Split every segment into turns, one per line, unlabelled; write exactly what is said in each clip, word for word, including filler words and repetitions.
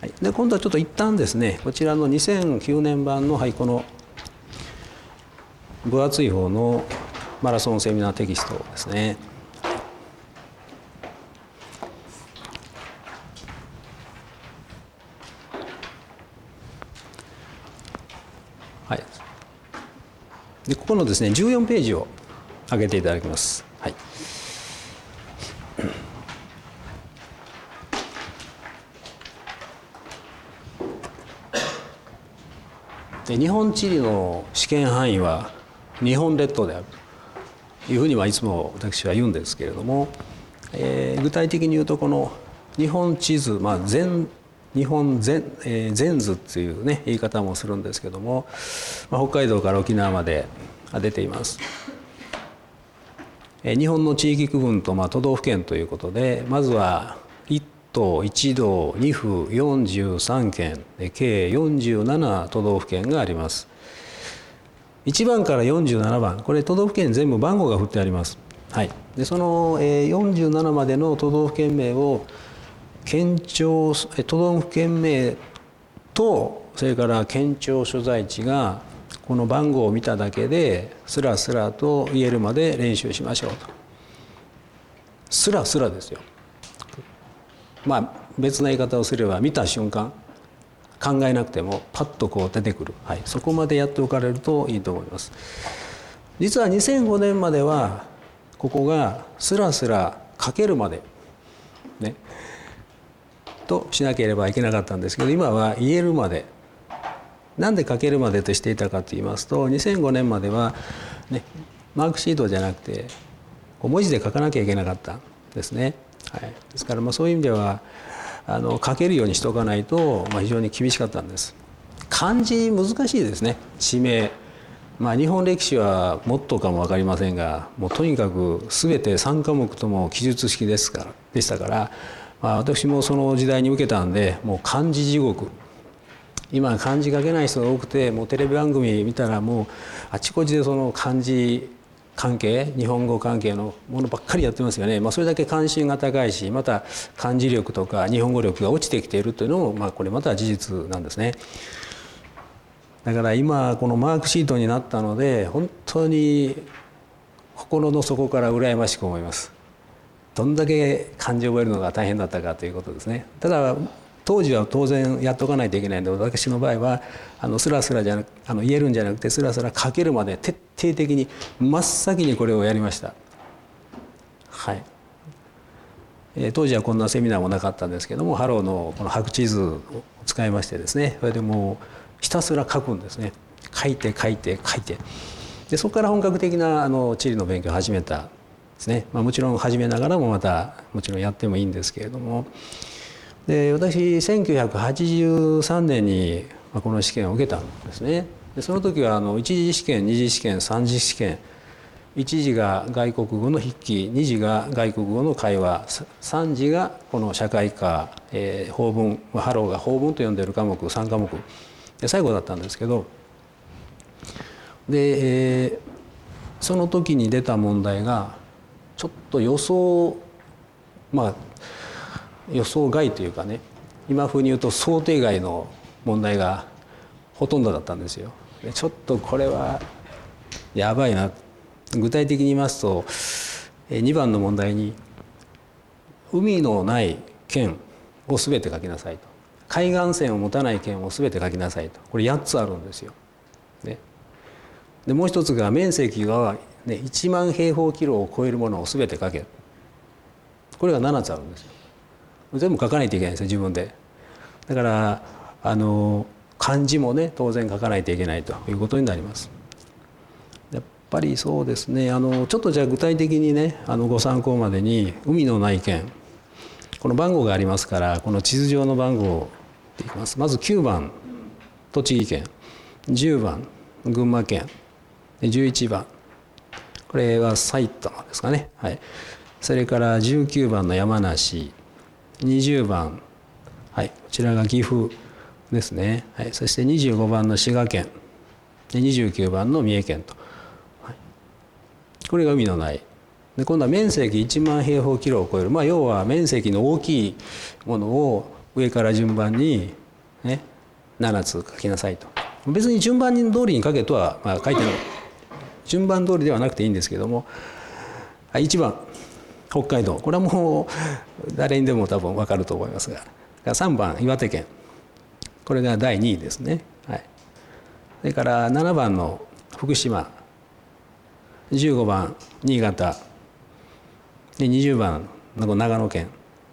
はい、で今度はちょっと一旦ですね、こちらのにせんきゅうねん版の、はい、この分厚い方のマラソンセミナーテキストですね。はい、でここのですねじゅうよんページを開けていただきます。はい、で日本地理の試験範囲は日本列島であるというふうにはいつも私は言うんですけれども、えー、具体的に言うとこの日本地図、まあ、全日本 全,、えー、全図っていうね言い方もするんですけども、まあ、北海道から沖縄まで出ています。えー、日本の地域区分と、まあ、都道府県ということで、まずはいち都いち道に府よんじゅうさん県計よんじゅうなな都道府県があります。いちばんからよんじゅうななばん、これ都道府県全部番号が振ってあります。はい、でそのよんじゅうななまでの都道府県名を県庁都道府県名とそれから県庁所在地がこの番号を見ただけでスラスラと言えるまで練習しましょうと。スラスラですよ。まあ別な言い方をすれば見た瞬間考えなくてもパッとこう出てくる、はい、そこまでやっておかれるといいと思います。実はにせんごねんまではここがスラスラ書けるまでねとしなければいけなかったんですけど、今は言えるまで。なんで書けるまでとしていたかと言いますと、にせんごねんまでは、ね、マークシートじゃなくて文字で書かなきゃいけなかったんですね。はい、ですからまあそういう意味ではあの書けるようにしておかないと、まあ、非常に厳しかったんです。漢字難しいですね。地名、まあ、日本歴史はもっとかも分かりませんが、もうとにかく全てさん科目とも記述式ですからでしたから、まあ、私もその時代に受けたんで、もう漢字地獄。今漢字書けない人が多くて、もうテレビ番組見たらもうあちこちでその漢字関係、日本語関係のものばっかりやってますよね。まあ、それだけ関心が高いし、また漢字力とか日本語力が落ちてきているというのも、まあ、これまた事実なんですね。だから今このマークシートになったので、本当に心の底から羨ましく思います。どんだけ漢字を覚えるのが大変だったかということですね。ただ当時は当然やっておかないといけないので、私の場合はあのスラスラじゃなくあの言えるんじゃなくてスラスラ書けるまで徹底的に真っ先にこれをやりました。はい、えー、当時はこんなセミナーもなかったんですけども、ハローのこの白地図を使いましてですね、それでもうひたすら書くんですね。書いて書いて書いて、でそこから本格的なあの地理の勉強を始めたんですね。まあ、もちろん始めながらもまたもちろんやってもいいんですけれども、で私せんきゅうひゃくはちじゅうさんねんにこの試験を受けたんですね。でその時はあの一次試験、二次試験、三次試験、一次が外国語の筆記、二次が外国語の会話、三次がこの社会科、えー、法文、ハローが法文と呼んでいる科目さん科目で最後だったんですけど、で、えー、その時に出た問題がちょっと予想、まあ予想外というかね、今風に言うと想定外の問題がほとんどだったんですよ。でちょっとこれはやばいな。具体的に言いますと、にばんの問題に海のない県を全て書きなさいと、海岸線を持たない県を全て書きなさいと、これやっつあるんですよ。ね、でもう一つが面積が、ね、いちまん平方キロを超えるものを全て書け、これがななつあるんですよ。全部書かないといけないんですよ、自分で。だからあの漢字もね当然書かないといけないということになります。やっぱりそうですね、あのちょっとじゃあ具体的にねあのご参考までに、海のない県、この番号がありますから、この地図上の番号をいきます。まずきゅうばん栃木県、じゅうばん群馬県、じゅういちばんこれは埼玉ですかね、はい、それからじゅうきゅうばんの山梨、にじゅうばん、はい、こちらが岐阜ですね、はい、そしてにじゅうごばんの滋賀県、にじゅうきゅうばんの三重県と、はい、これが海のない。で今度は面積いちまん平方キロを超える、まあ、要は面積の大きいものを上から順番に、ね、ななつ書きなさいと。別に順番通りに書けとは、まあ、書いてない。順番通りではなくていいんですけども、いちばん北海道、これはもう誰にでも多分分かると思いますが、さんばん岩手県、これがだいにいですね。はい、それからななばんの福島、じゅうごばん新潟、でにじゅうばん長野県、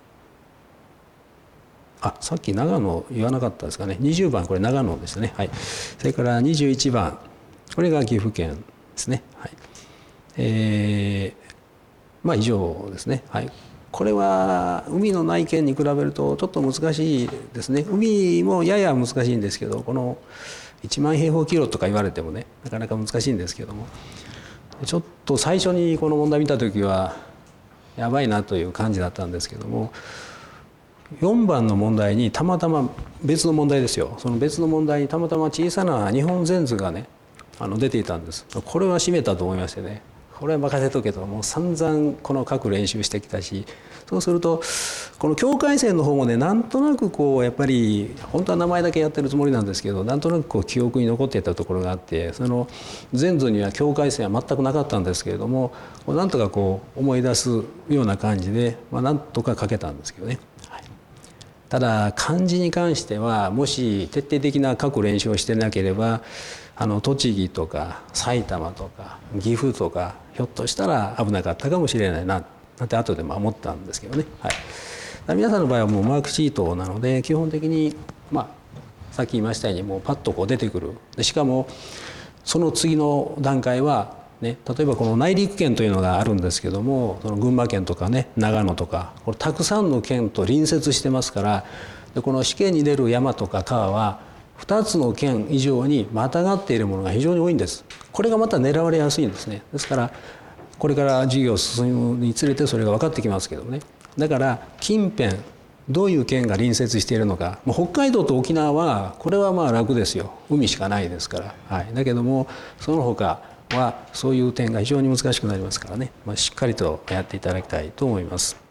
あ、さっき長野言わなかったですかね。にじゅうばんこれ長野ですね。はい。それからにじゅういちばんこれが岐阜県ですね。はい。えー、まあ以上ですね。はい。これは海のない県に比べるとちょっと難しいですね。海もやや難しいんですけど、このいちまん平方キロとか言われてもね、なかなか難しいんですけども、ちょっと最初にこの問題見た時はやばいなという感じだったんですけども、よんばんの問題にたまたま別の問題ですよ。その別の問題にたまたま小さな日本全図がね、あの出ていたんです。これは締めたと思いましてね。これは任せとけと、もう散々この書く練習してきたし、そうするとこの境界線の方もね、なんとなくこうやっぱり本当は名前だけやってるつもりなんですけど、なんとなくこう記憶に残っていたところがあって、その全図には境界線は全くなかったんですけれども、なんとかこう思い出すような感じで、まあ、なんとか書けたんですけどね。ただ漢字に関しては、もし徹底的な書く練習をしてなければ、あの栃木とか埼玉とか岐阜とか、ひょっとしたら危なかったかもしれないななんて後でも思ったんですけどね。はい、皆さんの場合はもうマークシートなので、基本的にまあさっき言いましたように、もうパッとこう出てくる。でしかもその次の段階はね、例えばこの内陸県というのがあるんですけども、その群馬県とかね、長野とか、これたくさんの県と隣接してますから、でこの試験に出る山とか川はふたつの県以上にまたがっているものが非常に多いんです。これがまた狙われやすいんですね。ですからこれから授業進むにつれてそれが分かってきますけどね。だから近辺どういう県が隣接しているのか、北海道と沖縄はこれはまあ楽ですよ。海しかないですから。はい、だけどもその他はそういう点が非常に難しくなりますからね、まあ、しっかりとやっていただきたいと思います。